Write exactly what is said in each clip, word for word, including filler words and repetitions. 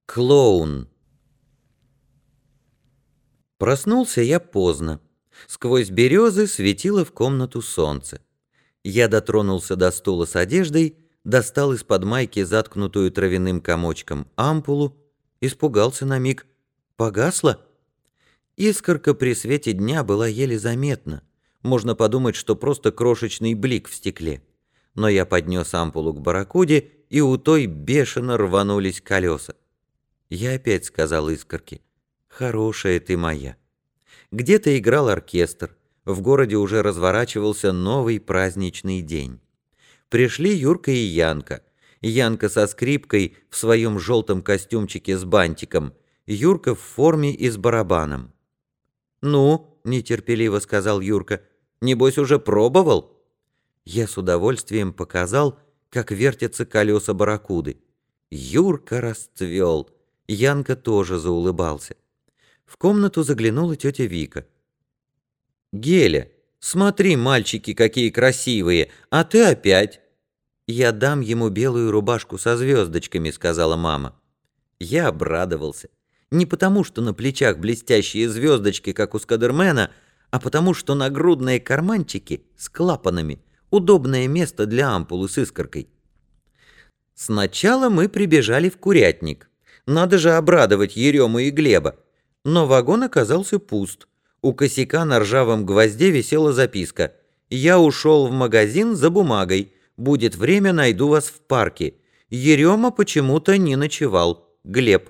Клоун. Проснулся я поздно. Сквозь березы светило в комнату солнце. Я дотронулся до стула с одеждой, достал из-под майки заткнутую травяным комочком ампулу, испугался на миг. Погасла? Искорка при свете дня была еле заметна. Можно подумать, что просто крошечный блик в стекле. Но я поднес ампулу к барракуде, и у той бешено рванулись колеса. Я опять сказал Искорке: «Хорошая ты моя». Где-то играл оркестр, в городе уже разворачивался новый праздничный день. Пришли Юрка и Янка. Янка со скрипкой в своем желтом костюмчике с бантиком, Юрка в форме и с барабаном. «Ну», — нетерпеливо сказал Юрка, — «небось уже пробовал?» Я с удовольствием показал, как вертятся колеса барракуды. Юрка расцвел. Янка тоже заулыбался. В комнату заглянула тетя Вика. «Геля, смотри, мальчики, какие красивые, а ты опять!» «Я дам ему белую рубашку со звездочками», — сказала мама. Я обрадовался. Не потому, что на плечах блестящие звездочки, как у Скадермена, а потому, что нагрудные карманчики с клапанами — удобное место для ампулы с искоркой. Сначала мы прибежали в курятник. Надо же обрадовать Ерему и Глеба. Но вагон оказался пуст. У косяка на ржавом гвозде висела записка: «Я ушел в магазин за бумагой. Будет время, найду вас в парке. Ерема почему-то не ночевал. Глеб».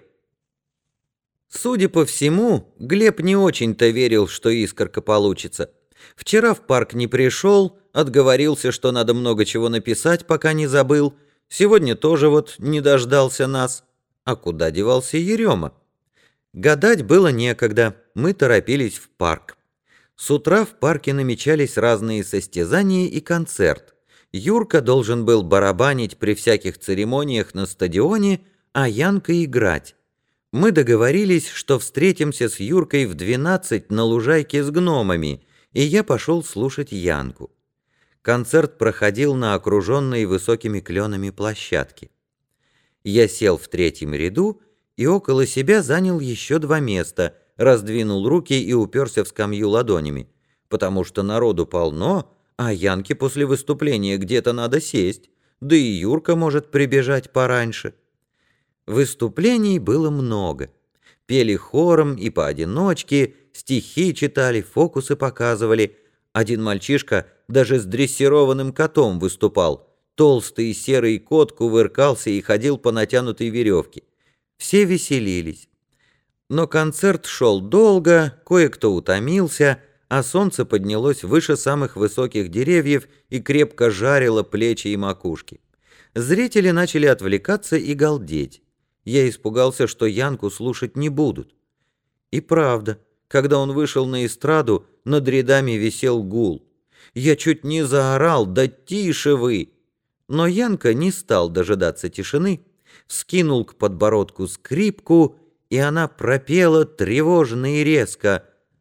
Судя по всему, Глеб не очень-то верил, что искорка получится. Вчера в парк не пришел, отговорился, что надо много чего написать, пока не забыл. Сегодня тоже вот не дождался нас. А куда девался Ерема? Гадать было некогда, мы торопились в парк. С утра в парке намечались разные состязания и концерт. Юрка должен был барабанить при всяких церемониях на стадионе, а Янка играть. Мы договорились, что встретимся с Юркой в двенадцать на лужайке с гномами, и я пошел слушать Янку. Концерт проходил на окруженной высокими кленами площадке. Я сел в третьем ряду и около себя занял еще два места, раздвинул руки и уперся в скамью ладонями, потому что народу полно, а Янке после выступления где-то надо сесть, да и Юрка может прибежать пораньше. Выступлений было много. Пели хором и поодиночке, стихи читали, фокусы показывали. Один мальчишка даже с дрессированным котом выступал. Толстый серый кот кувыркался и ходил по натянутой веревке. Все веселились. Но концерт шел долго, кое-кто утомился, а солнце поднялось выше самых высоких деревьев и крепко жарило плечи и макушки. Зрители начали отвлекаться и галдеть. Я испугался, что Янку слушать не будут. И правда, когда он вышел на эстраду, над рядами висел гул. Я чуть не заорал: «Да тише вы!» Но Янка не стал дожидаться тишины, вскинул к подбородку скрипку, и она пропела тревожно и резко: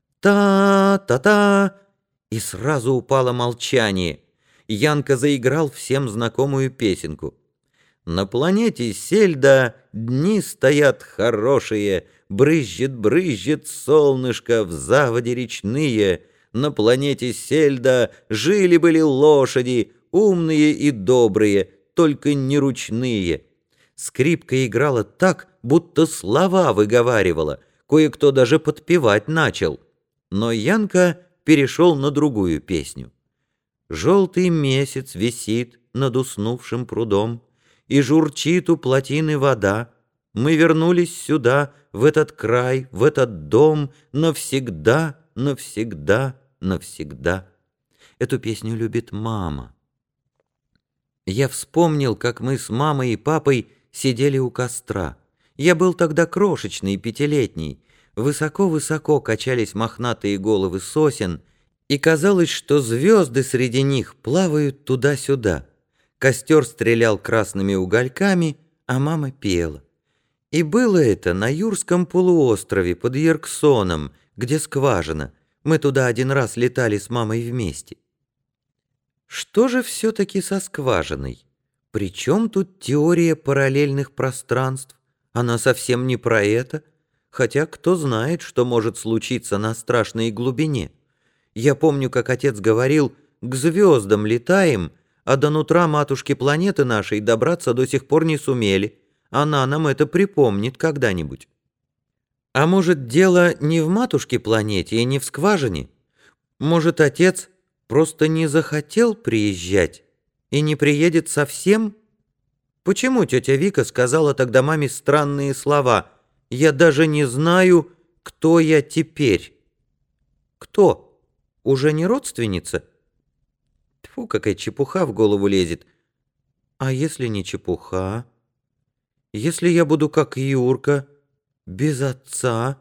«Та-та-та!» И сразу упало молчание. Янка заиграл всем знакомую песенку. «На планете Сельда дни стоят хорошие, брызжет-брызжет солнышко в заводе речные. На планете Сельда жили-были лошади, умные и добрые, только не ручные». Скрипка играла так, будто слова выговаривала, кое-кто даже подпевать начал. Но Янка перешел на другую песню. «Желтый месяц висит над уснувшим прудом, и журчит у плотины вода. Мы вернулись сюда, в этот край, в этот дом, навсегда, навсегда, навсегда». Эту песню любит мама. Я вспомнил, как мы с мамой и папой сидели у костра. Я был тогда крошечный, пятилетний. Высоко-высоко качались мохнатые головы сосен, и казалось, что звезды среди них плавают туда-сюда. Костер стрелял красными угольками, а мама пела. И было это на Юрском полуострове под Ерксоном, где скважина. Мы туда один раз летали с мамой вместе. Что же все-таки со скважиной? Причем тут теория параллельных пространств? Она совсем не про это, хотя кто знает, что может случиться на страшной глубине. Я помню, как отец говорил, к звездам летаем, а до нутра матушки планеты нашей добраться до сих пор не сумели. Она нам это припомнит когда-нибудь. А может, дело не в матушке планете и не в скважине? Может, отец просто не захотел приезжать и не приедет совсем? Почему тетя Вика сказала тогда маме странные слова? «Я даже не знаю, кто я теперь». Кто? Уже не родственница? Тьфу, какая чепуха в голову лезет. А если не чепуха? Если я буду как Юрка, без отца?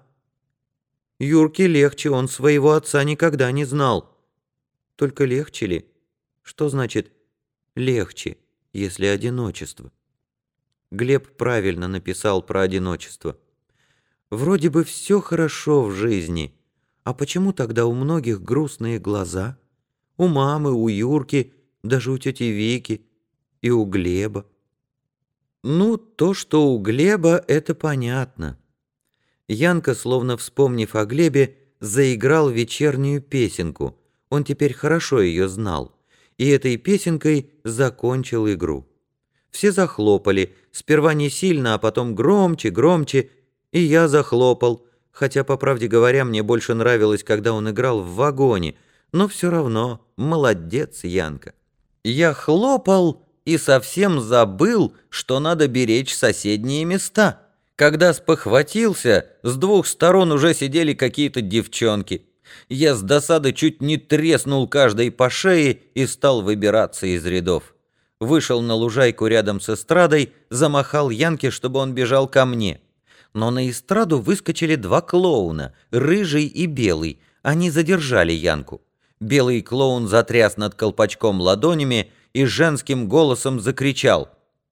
Юрке легче, он своего отца никогда не знал. Только легче ли? Что значит «легче», если одиночество? Глеб правильно написал про одиночество. Вроде бы все хорошо в жизни, а почему тогда у многих грустные глаза? У мамы, у Юрки, даже у тети Вики и у Глеба. Ну, то, что у Глеба, это понятно. Янка, словно вспомнив о Глебе, заиграл вечернюю песенку. Он теперь хорошо ее знал. И этой песенкой закончил игру. Все захлопали, сперва не сильно, а потом громче, громче, и я захлопал, хотя, по правде говоря, мне больше нравилось, когда он играл в вагоне, но все равно молодец, Янка. Я хлопал и совсем забыл, что надо беречь соседние места. Когда спохватился, с двух сторон уже сидели какие-то девчонки. Я с досады чуть не треснул каждой по шее и стал выбираться из рядов. Вышел на лужайку рядом с эстрадой, замахал Янке, чтобы он бежал ко мне. Но на эстраду выскочили два клоуна, рыжий и белый. Они задержали Янку. Белый клоун затряс над колпачком ладонями и женским голосом закричал: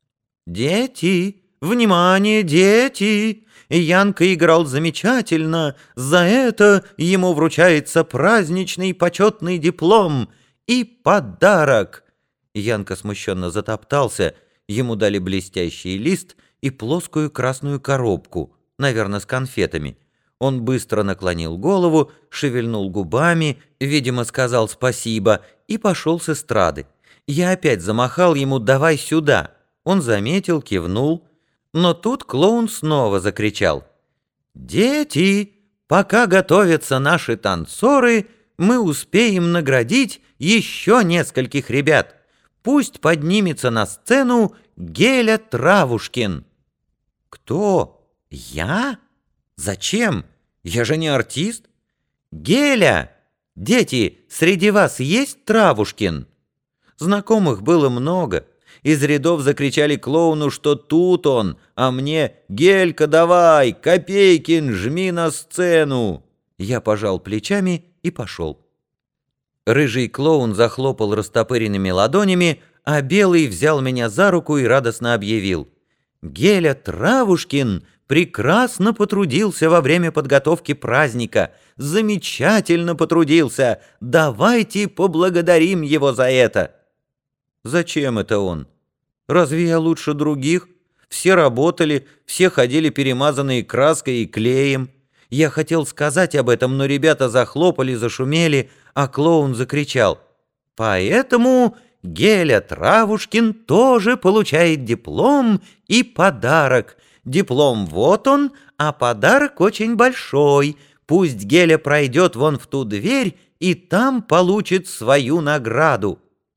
«Дети! Внимание, дети! Янка играл замечательно, за это ему вручается праздничный почетный диплом и подарок!» Янка смущенно затоптался, ему дали блестящий лист и плоскую красную коробку, наверное, с конфетами. Он быстро наклонил голову, шевельнул губами, видимо, сказал спасибо и пошел с эстрады. Я опять замахал ему «давай сюда». Он заметил, кивнул, но тут клоун снова закричал: «Дети, пока готовятся наши танцоры, мы успеем наградить еще нескольких ребят. Пусть поднимется на сцену Геля Травушкин». «Кто? Я? Зачем? Я же не артист». «Геля! Дети, среди вас есть Травушкин?» Знакомых было много. Из рядов закричали клоуну, что тут он, а мне: «Гелька, давай! Копейкин, жми на сцену!» Я пожал плечами и пошел. Рыжий клоун захлопал растопыренными ладонями, а белый взял меня за руку и радостно объявил: «Геля Травушкин прекрасно потрудился во время подготовки праздника. Замечательно потрудился. Давайте поблагодарим его за это». «Зачем это он? Разве я лучше других? Все работали, все ходили перемазанные краской и клеем. Я хотел сказать об этом, но ребята захлопали, зашумели, а клоун закричал: «Поэтому Геля Травушкин тоже получает диплом и подарок. Диплом вот он, а подарок очень большой. Пусть Геля пройдет вон в ту дверь и там получит свою награду».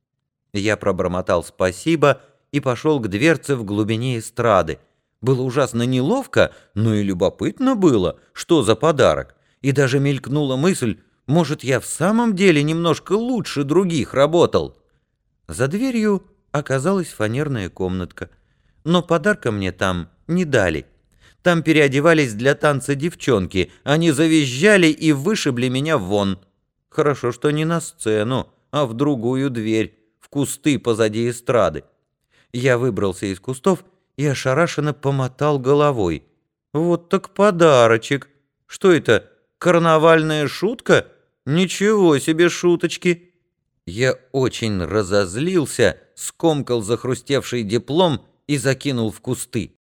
Я пробормотал спасибо и пошел к дверце в глубине эстрады. Было ужасно неловко, но и любопытно было, что за подарок. И даже мелькнула мысль, может, я в самом деле немножко лучше других работал. За дверью оказалась фанерная комнатка, но подарка мне там не дали. Там переодевались для танца девчонки, они завизжали и вышибли меня вон. Хорошо, что не на сцену, а в другую дверь, в кусты позади эстрады. Я выбрался из кустов и ошарашенно помотал головой. Вот так подарочек! Что это, карнавальная шутка? Ничего себе шуточки! Я очень разозлился, скомкал захрустевший диплом и закинул в кусты.